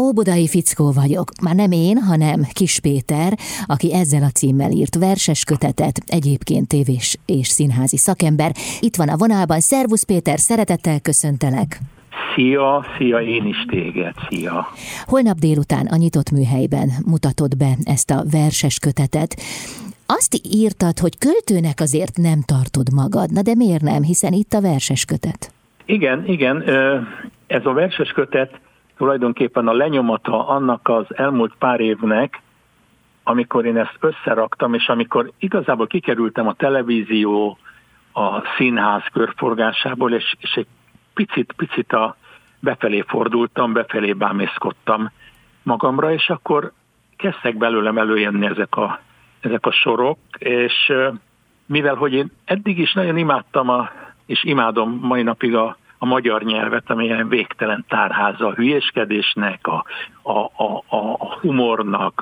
Óbudai Fickó vagyok. Már nem én, hanem Kis Péter, aki ezzel a címmel írt verses kötetet, egyébként tévés és színházi szakember. Itt van a vonalban. Szervusz Péter, szeretettel köszöntelek. Szia, én is téged, szia. Holnap délután a Nyitott Műhelyben mutatod be ezt a verses kötetet. Azt írtad, hogy költőnek azért nem tartod magad. Na de miért nem, hiszen itt a verses kötet? Igen, ez a verses kötet tulajdonképpen a lenyomata annak az elmúlt pár évnek, amikor én ezt összeraktam, és amikor igazából kikerültem a televízió, a színház körforgásából, és egy picit befelé fordultam, befelé bámészkodtam magamra, és akkor kezdtek belőlem előjönni ezek a sorok, és mivel hogy én eddig is nagyon imádtam és imádom mai napig a magyar nyelvet, amilyen végtelen tárháza a hülyéskedésnek, a humornak,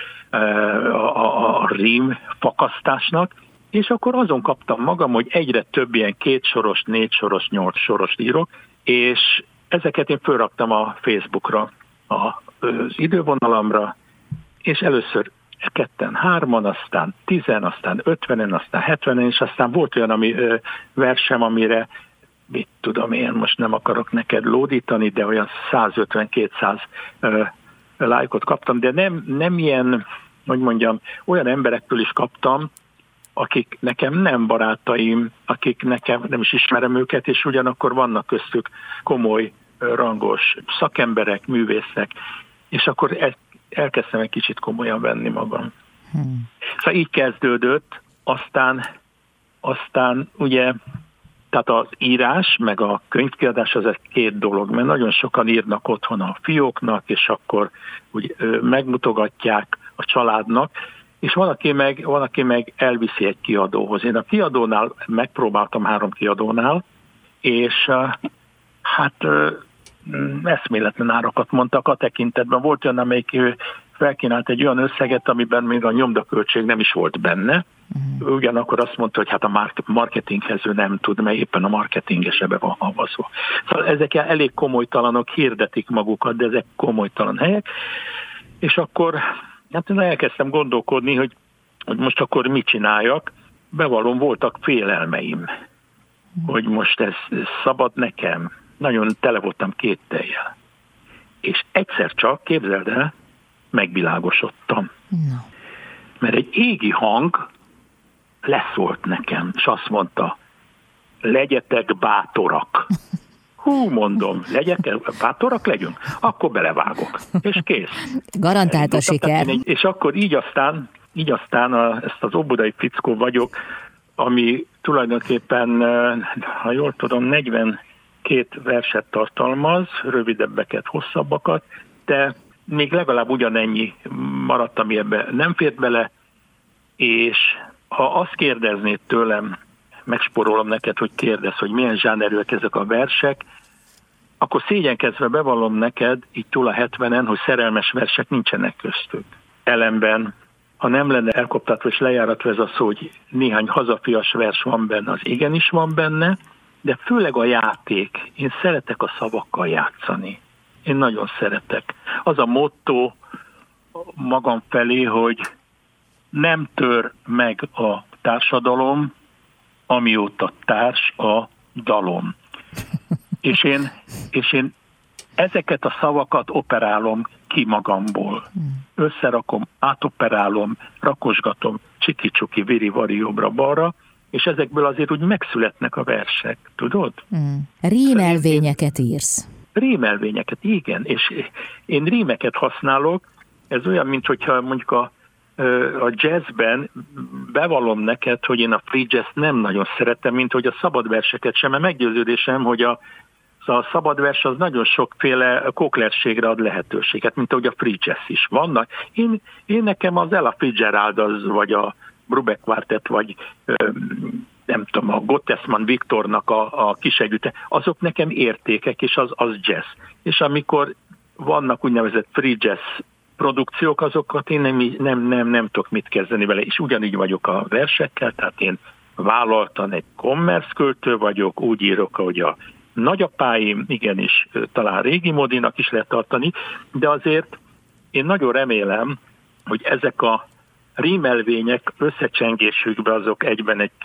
a rím fakasztásnak, és akkor azon kaptam magam, hogy egyre több ilyen 2 soros, 4 soros, 8 soros írok, és ezeket én fölraktam a Facebookra, az idővonalamra, és először 2-en, 3-an, aztán 10-en, aztán 50-en, aztán 70-en, és aztán volt olyan versem, amire, mit tudom én, most nem akarok neked lódítani, de olyan 150-200 lájkot kaptam, de nem ilyen, hogy mondjam, olyan emberektől is kaptam, akik nekem nem barátaim, akik nekem nem is ismerem őket, és ugyanakkor vannak köztük komoly, rangos szakemberek, művészek, és akkor elkezdtem egy kicsit komolyan venni magam. Szóval így kezdődött, aztán ugye, tehát az írás, meg a könyvkiadás az egy 2 dolog, mert nagyon sokan írnak otthon a fióknak, és akkor úgy megmutogatják a családnak, és valaki meg elviszi egy kiadóhoz. Én a kiadónál megpróbáltam 3 kiadónál, és hát eszméletlen árakat mondtak a tekintetben. Volt olyan, amelyik felkínált egy olyan összeget, amiben még a nyomdaköltség nem is volt benne. Ugyanakkor azt mondta, hogy hát a marketinghez ő nem tud, mert éppen a marketinges ebbe van havazva. Szóval ezek elég komolytalanok, hirdetik magukat, de ezek komolytalan helyek. És akkor hát én elkezdtem gondolkodni, hogy most akkor mit csináljak. Bevallom, voltak félelmeim, hogy most ez szabad nekem. Nagyon tele voltam kéttellyel. És egyszer csak, képzeld el, megvilágosodtam. Mert egy égi hang leszólt nekem, és azt mondta, legyetek bátorak. Mondom, bátorak legyünk? Akkor belevágok. És kész. Garantált a siker. És akkor így aztán ezt az Óbudai Fickó vagyok, ami tulajdonképpen, ha jól tudom, 42 verset tartalmaz, rövidebbeket, hosszabbakat, de még legalább ugyanennyi maradt, ami ebbe nem fért bele, és ha azt kérdeznéd tőlem, megspórolom neked, hogy kérdezz, hogy milyen zsánerűek ezek a versek, akkor szégyenkezve bevallom neked, így túl a 70-en, hogy szerelmes versek nincsenek köztük. Ellenben, ha nem lenne elkoptatva és lejáratva ez a szó, hogy néhány hazafias vers van benne, az igenis van benne, de főleg a játék. Én szeretek a szavakkal játszani. Én nagyon szeretek. Az a motto magam felé, hogy nem tör meg a társadalom, amióta társ a dalom. És én ezeket a szavakat operálom ki magamból. Összerakom, átoperálom, rakosgatom, csiki-csuki, viri-vari jobbra-balra, és ezekből azért úgy megszületnek a versek, tudod? Rímelvényeket írsz. Rímelvényeket, igen, és én rímeket használok, ez olyan, mint hogyha mondjuk a jazzben bevallom neked, hogy én a free jazz nem nagyon szeretem, mint hogy a szabad verseket sem, mert meggyőződésem, hogy a szabad vers az nagyon sokféle koklerségre ad lehetőséget, mint ahogy a free jazz is vannak. Én nekem az Ella Fitzgerald vagy a Brubeck Quartet, vagy nem tudom, a Gottesman Viktornak a kisegyütte, azok nekem értékek, és az jazz. És amikor vannak úgynevezett free jazz produkciók, azokat én nem tudok mit kezdeni vele, és ugyanígy vagyok a versekkel, tehát én vállaltan egy commerce költő vagyok, úgy írok, ahogy a nagyapáim, igenis, talán régi módinak is lehet tartani, de azért én nagyon remélem, hogy ezek a rímelvények összecsengésükbe azok egyben egy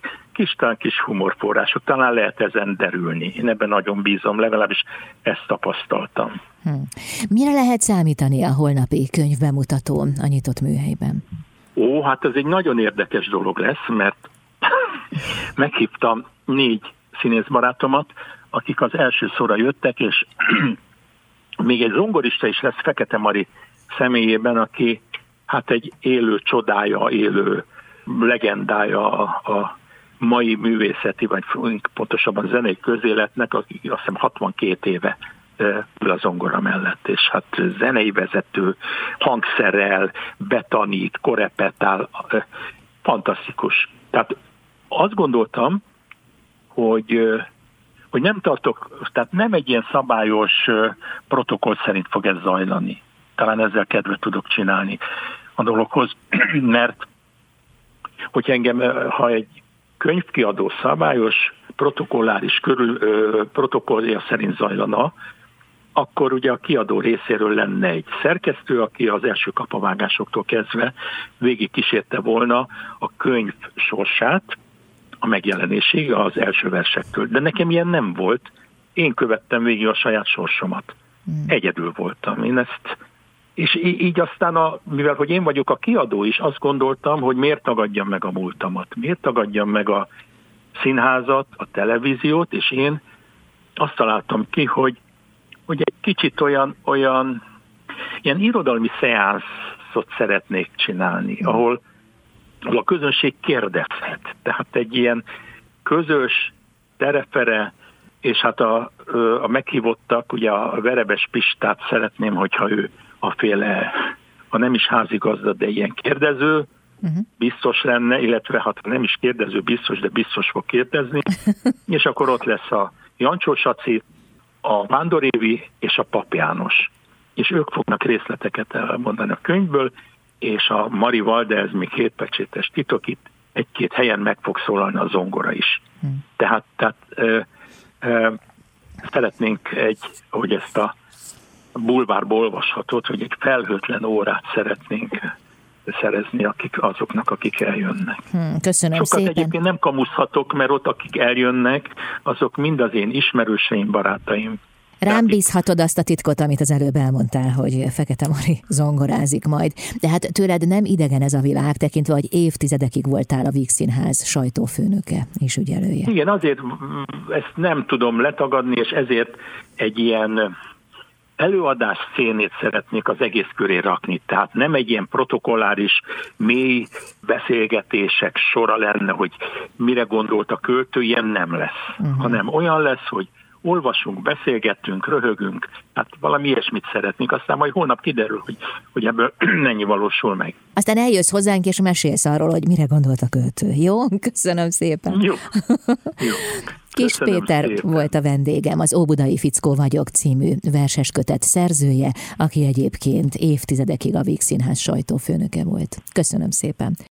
kis humorforrások. Talán lehet ezen derülni. Én ebben nagyon bízom, legalábbis ezt tapasztaltam. Mire lehet számítani a holnapi könyvbemutatón a nyitott műhelyben? Hát ez egy nagyon érdekes dolog lesz, mert meghívtam 4 színészbarátomat, akik az első szóra jöttek, és még egy zongorista is lesz Fekete Mari személyében, aki hát egy élő csodája, élő legendája a mai művészeti, vagy pontosabban zenei közéletnek, aki azt hiszem 62 éve ül a zongora mellett, és hát zenei vezető, hangszerrel, betanít, korepetál, fantasztikus. Tehát azt gondoltam, hogy nem tartok, tehát nem egy ilyen szabályos protokoll szerint fog ez zajlani. Talán ezzel kedvet tudok csinálni a dologhoz, mert hogy engem, ha egy könyvkiadó szabályos protokolláris protokollja szerint zajlana, akkor ugye a kiadó részéről lenne egy szerkesztő, aki az első kapavágásoktól kezdve végig kísérte volna a könyv sorsát, a megjelenéséig az első versektől. De nekem ilyen nem volt. Én követtem végig a saját sorsomat. Egyedül voltam. Én ezt, és így aztán, mivel hogy én vagyok a kiadó is, azt gondoltam, hogy miért tagadjam meg a múltamat, miért tagadjam meg a színházat, a televíziót, és én azt találtam ki, hogy egy kicsit olyan ilyen irodalmi szeánszot szeretnék csinálni, ahol a közönség kérdezhet. Tehát egy ilyen közös terefere, és hát a meghívottak, ugye a Verebes Pistát szeretném, hogyha ő a nem is házigazda, de ilyen kérdező, biztos lenne, illetve hát nem is kérdező biztos, de biztos fog kérdezni, és akkor ott lesz a Jancsó Saci, a Vándor Évi és a Pap János. És ők fognak részleteket elmondani a könyvből, és a Marival, de ez még hétpecsétes titok, itt egy-két helyen meg fog szólalni a zongora is. Tehát szeretnénk hogy ezt a bulvárból olvashatót, hogy egy felhőtlen órát szeretnénk szerezni azoknak, akik eljönnek. Köszönöm Sokat szépen. Egyébként nem kamuszhatok, mert ott, akik eljönnek, azok mind az én ismerőseim, barátaim. Rám bízhatod azt a titkot, amit az előbb elmondtál, hogy Fekete Mari zongorázik majd. De hát tőled nem idegen ez a világ, tekintve, hogy évtizedekig voltál a Víg Színház sajtófőnöke és ügyelője. Igen, azért ezt nem tudom letagadni, és ezért egy ilyen előadás szénét szeretnék az egész köré rakni. Tehát nem egy ilyen protokolláris, mély beszélgetések sora lenne, hogy mire gondolt a költő, ilyen nem lesz. Hanem olyan lesz, hogy olvasunk, beszélgettünk, röhögünk, hát valami ilyesmit szeretnénk, aztán majd holnap kiderül, hogy ebből mennyi valósul meg. Aztán eljössz hozzánk, és mesélsz arról, hogy mire gondolt a költő. Jó? Köszönöm szépen. Jó. Kis Péter volt a vendégem, az Óbudai Fickó vagyok című verses kötet szerzője, aki egyébként évtizedekig a Víg Színház sajtófőnöke volt. Köszönöm szépen.